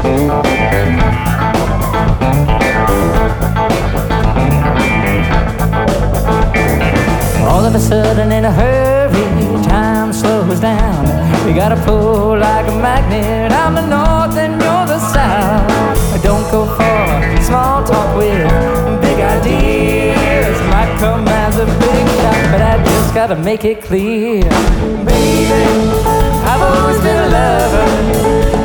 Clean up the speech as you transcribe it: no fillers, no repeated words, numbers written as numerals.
All of a sudden in a hurry, time slows down. We gotta pull like a magnet. I'm the north and you're the south. Don't go for small talk with big ideas. Might come as a big shock, but I just gotta make it clear. Baby, I've always been a lover.